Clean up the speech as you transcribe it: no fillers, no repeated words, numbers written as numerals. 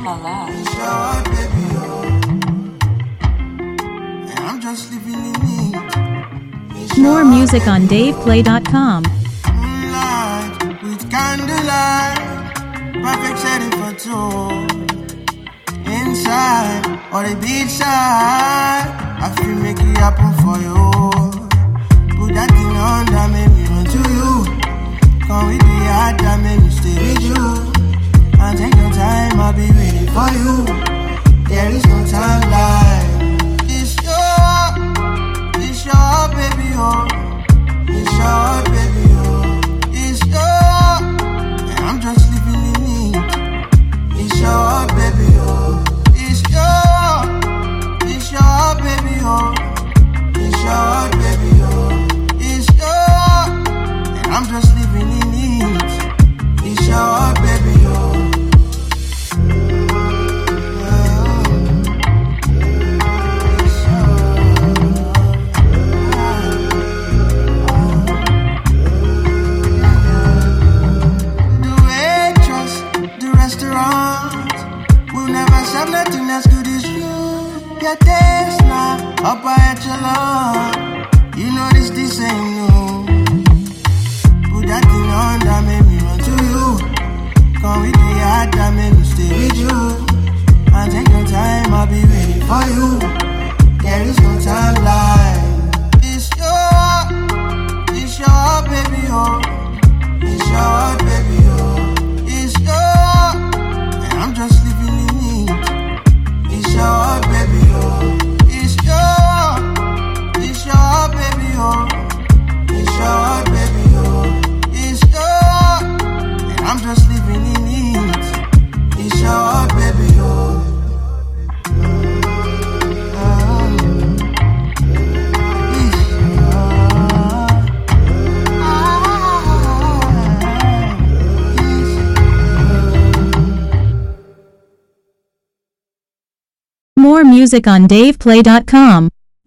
It's your heart, baby, and I'm just living in it. More music on DavePlay.com. Moonlight with candlelight, perfect setting for two. Inside or the beach side, I feel make it happen for you. Put that thing on that make me run to you. Come with me hard that make me stay with you. And take your time, I'll be waiting for you. There is no time like it's your baby, oh. It's your baby, oh. It's your, and I'm just living in it. It's your baby, oh. It's your baby, oh. It's your baby, oh. It's your, and I'm just living in it. It's your baby, oh. Nothing as good as you. Your taste now, upper echelon. You know this ain't new. Put that thing on that made me run to you. Come with me hard that made me stay with you. And take your time, I'll be waiting for you. There is no time like it's your baby, oh. It's your baby, oh. It's your, and I'm just living in it. It's your baby, oh. It's your baby, oh. It's your baby, oh. It's your, and I'm just living in it. It's your baby, oh. More music on DavePlay.com.